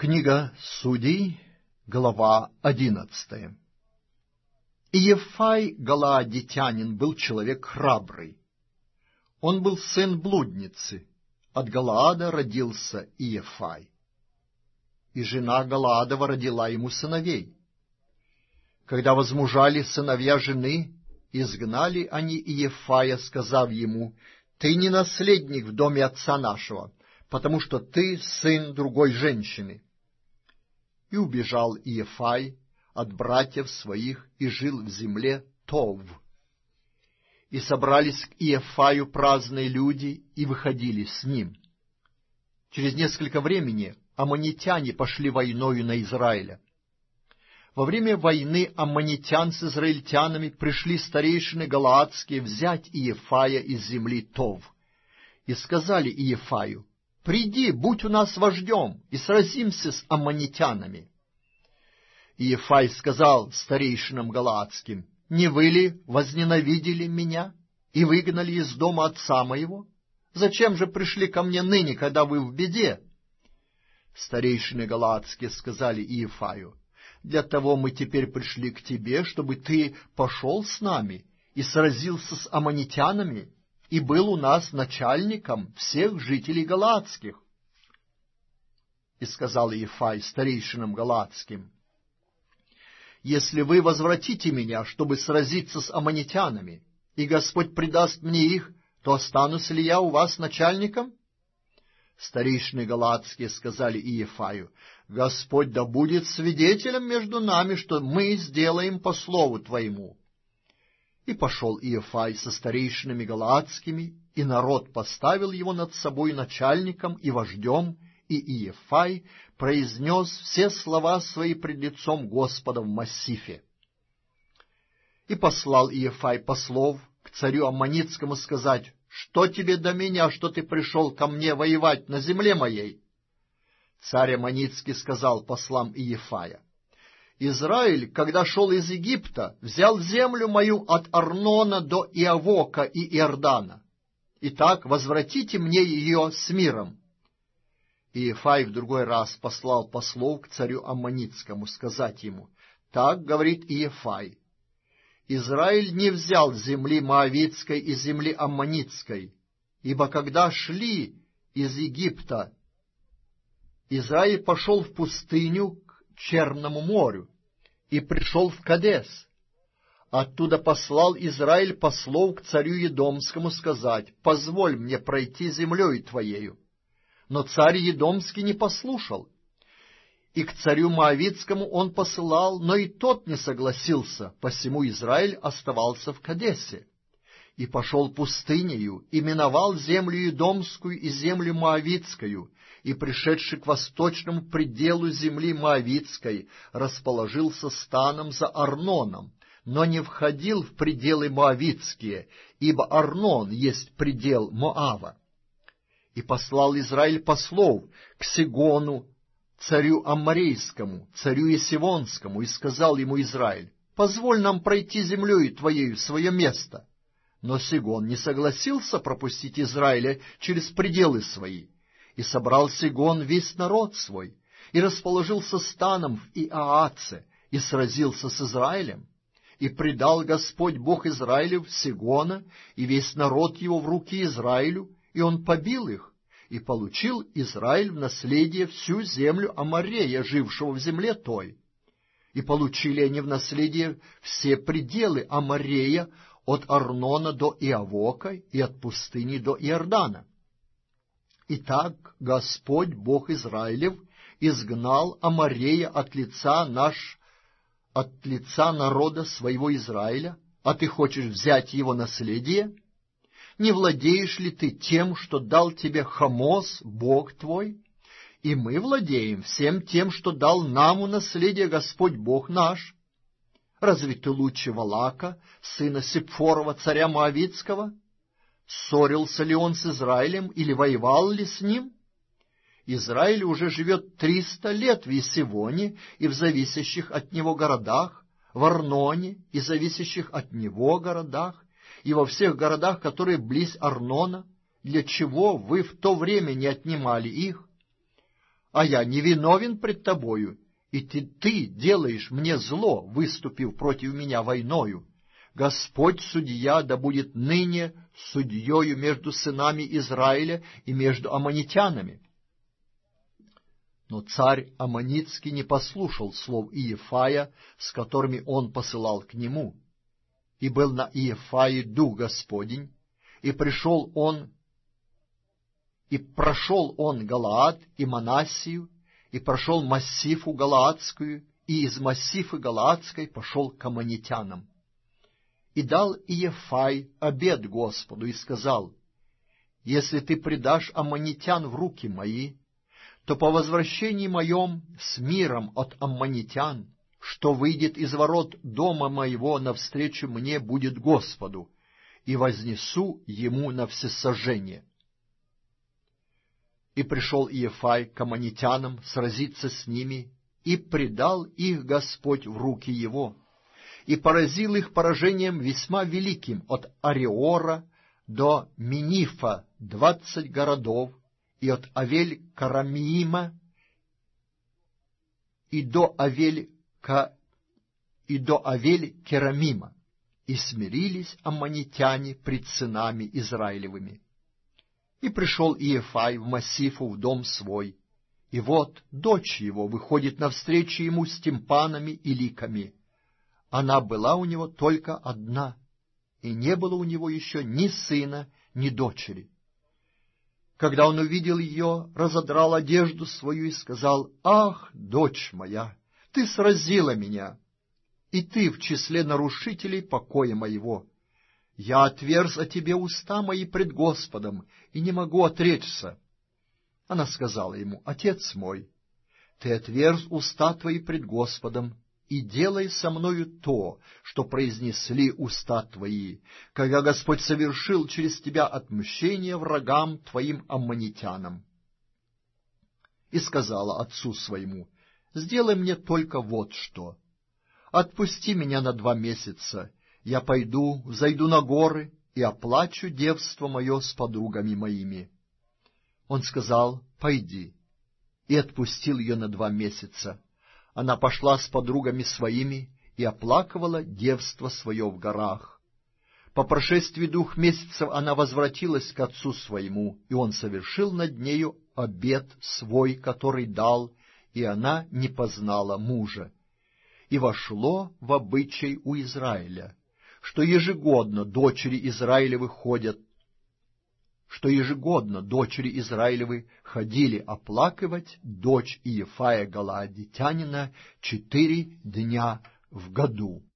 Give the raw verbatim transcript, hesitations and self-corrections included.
Книга Судей, глава одиннадцатая. Иефай галаадитянин был человек храбрый. Он был сын блудницы. От Галаада родился Иефай. И жена Галаадова родила ему сыновей. Когда возмужали сыновья жены, изгнали они Иефая, сказав ему: «Ты не наследник в доме отца нашего, потому что ты сын другой женщины». И убежал Иефай от братьев своих и жил в земле Тов. И собрались к Иефаю праздные люди и выходили с ним. Через несколько времени аммонитяне пошли войною на Израиля. Во время войны аммонитян с израильтянами пришли старейшины галаадские взять Иефая из земли Тов. И сказали Иефаю: «Приди, будь у нас вождем, и сразимся с аммонитянами». Иефай сказал старейшинам галаадским: «Не вы ли возненавидели меня и выгнали из дома отца моего? Зачем же пришли ко мне ныне, когда вы в беде?» Старейшины галаадские сказали Иефаю: «Для того мы теперь пришли к тебе, чтобы ты пошел с нами и сразился с аммонитянами, и был у нас начальником всех жителей галаадских». И сказал Иефай старейшинам галаадским: «Если вы возвратите меня, чтобы сразиться с аммонитянами, и Господь предаст мне их, то останусь ли я у вас начальником?» Старейшины галаадские сказали Иефаю: «Господь да будет свидетелем между нами, что мы сделаем по слову твоему». И пошел Иефай со старейшинами галаадскими, и народ поставил его над собой начальником и вождем, и Иефай произнес все слова свои пред лицом Господа в Массифе. И послал Иефай послов к царю Аммонитскому сказать: «Что тебе до меня, что ты пришел ко мне воевать на земле моей?» Царь Аммонитский сказал послам Иефая: «Израиль, когда шел из Египта, взял землю мою от Арнона до Иавока и Иордана. Итак, возвратите мне ее с миром». Иефай в другой раз послал послов к царю Аммонитскому сказать ему: «Так говорит Иефай: Израиль не взял земли Моавитской и земли Аммонитской, ибо когда шли из Египта, Израиль пошел в пустыню к Черному морю и пришел в Кадес. Оттуда послал Израиль послов к царю Едомскому сказать: позволь мне пройти землею твоею. Но царь Едомский не послушал, и к царю Моавитскому он посылал, но и тот не согласился, посему Израиль оставался в Кадесе. И пошел пустынею, и миновал землю Едомскую и землю Моавитскую, и, пришедший к восточному пределу земли Моавитской, расположился станом за Арноном, но не входил в пределы Моавитские, ибо Арнон есть предел Моава. И послал Израиль послов к Сигону, царю Амморейскому, царю Есивонскому, и сказал ему Израиль: «Позволь нам пройти землею твоею в свое место». Но Сигон не согласился пропустить Израиля через пределы свои. И собрал Сигон весь народ свой, и расположился станом в Иааце, и сразился с Израилем. И предал Господь Бог Израилев Сигона и весь народ его в руки Израилю, и он побил их, и получил Израиль в наследие всю землю Аморея, жившего в земле той. И получили они в наследие все пределы Аморея от Арнона до Иавока и от пустыни до Иордана. Итак, Господь Бог Израилев изгнал Аморея от лица наш, от лица народа своего Израиля, а ты хочешь взять его наследие? Не владеешь ли ты тем, что дал тебе Хамос, Бог твой? И мы владеем всем тем, что дал нам у наследие Господь Бог наш. Разве ты лучше Валака, сына Сепфорова, царя Моавитского? Ссорился ли он с Израилем или воевал ли с ним? Израиль уже живет триста лет в Есивоне и в зависящих от него городах, в Арноне и зависящих от него городах, и во всех городах, которые близ Арнона. Для чего вы в то время не отнимали их? а я не виновен пред тобою, и ты, ты делаешь мне зло, выступив против меня войною. Господь судья да будет ныне судьею между сынами Израиля и между аммонитянами». Но царь Аммонитский не послушал слов Иефая, с которыми он посылал к нему. И был на Иефае дух Господень, и пришел он, и прошел он Галаад и Манассию, и прошел Массифу Галаадскую, и из Массифы Галаадской пошел к аммонитянам. И дал Иефай обет Господу и сказал: «Если ты предашь аммонитян в руки мои, то по возвращении моем с миром от аммонитян, что выйдет из ворот дома моего навстречу мне, будет Господу, и вознесу ему на всесожжение». И пришел Иефай к аммонитянам сразиться с ними, и предал их Господь в руки его, и поразил их поражением весьма великим от Ареора до Минифа двадцать городов, и от Авель-Карамиима и до Авель-Ка и до Авель-Керамима, и смирились аммонитяне пред сынами Израилевыми. И пришел Иефай в Массифу в дом свой, и вот дочь его выходит навстречу ему с тимпанами и ликами. Она была у него только одна, и не было у него еще ни сына, ни дочери. Когда он увидел ее, разодрал одежду свою и сказал: «Ах, дочь моя, ты сразила меня, и ты в числе нарушителей покоя моего. Я отверз о тебе уста мои пред Господом, и не могу отречься». Она сказала ему: «Отец мой, ты отверз уста твои пред Господом, и делай со мною то, что произнесли уста твои, когда Господь совершил через тебя отмщение врагам твоим аммонитянам». И сказала отцу своему: «Сделай мне только вот что. Отпусти меня на два месяца, я пойду, взойду на горы и оплачу девство мое с подругами моими». Он сказал: «Пойди», и отпустил ее на два месяца. Она пошла с подругами своими и оплакивала девство свое в горах. По прошествии двух месяцев она возвратилась к отцу своему, и он совершил над нею обет свой, который дал, и она не познала мужа. И вошло в обычай у Израиля, что егодно дочери Израилевы ходят, что ежегодно дочери Израилевы ходили оплакивать дочь Иефая Галаадитянина четыре дня в году.